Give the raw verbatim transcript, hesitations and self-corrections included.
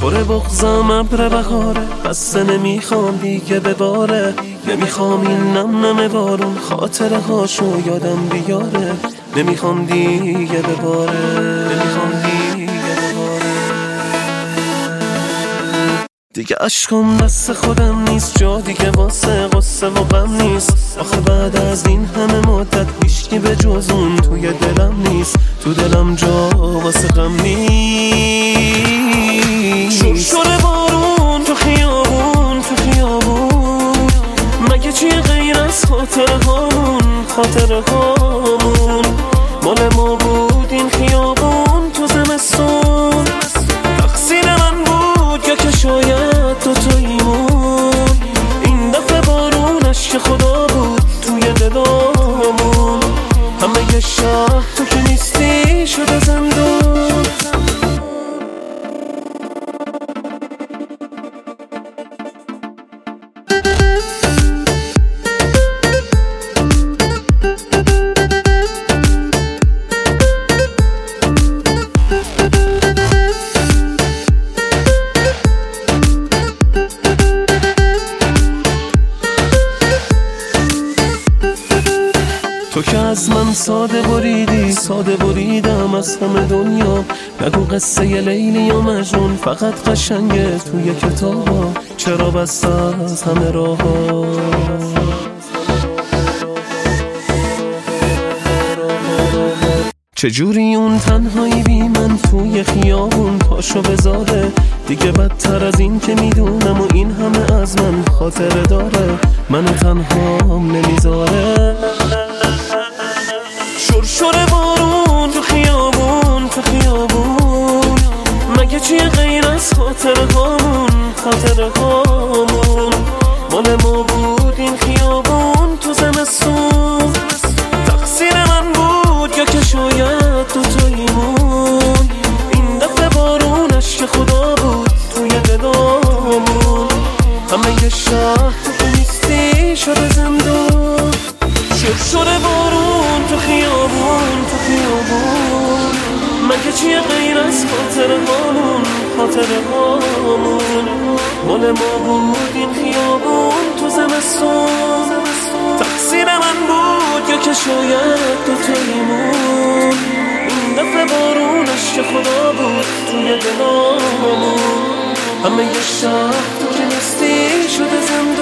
پره بغزم ابر بهاره، بسته نمیخوام دیگه بباره. نمیخوام این نم نم بارون خاطره هاشو یادم بیاره. نمیخوام دیگه بباره، نمیخوام دیگه بباره. دیگه عشقم دست خودم نیست، جا دیگه واسه غصه و غم نیست. آخه بعد از این همه مدت هیچکی به جز اون توی دلم نیست. تو دلم جا واسه غم نیست. شرشر بارون تو خیابون، تو خیابون مگه چیه غیر از خاطره هامون؟ خاطره هامون مال ما بود این خیابون تو زمستون. تقصیر من بود یا که شاید دوتاییمون. این دفعه بارونش که خدا بود توی دلامون. همه یه شهر تو که نیستی شده زندون. تو که از من ساده بریدی، ساده بریدم از همه دنیا. نگو قصه ی لیلی یا مجنون فقط قشنگه توی کتابا. چرا بسته از همه راه‌ها؟ چجوری اون تنهایی بی من توی خیابون پاشو بذاره؟ دیگه بدتر از این که میدونم و این همه از من خاطره داره. منو تنهام نمیذاره. شرشر بارون تو خیابون، تو خیابون مگه چیه غیر از خاطره هامون؟ خاطره هامون مال ما بود این خیابون تو زمستون. تقصیر من بود یا که شاید دوتاییمون. این دفعه بارونش که خدا بود توی دلامون. همه یه شهر تو نیستی شده زندون. شرشر بارون تو خیابون، تو خیابون مگه چیه غیر از خاطره هامون؟ خاطره هامون مال ما بود این خیابون تو زمستون. تقصیر من بود یا که شاید دوتاییممون. این دفعه بارونش که خدا بود توی دلامون. همه یه شهر تو که نیستی شده زندون.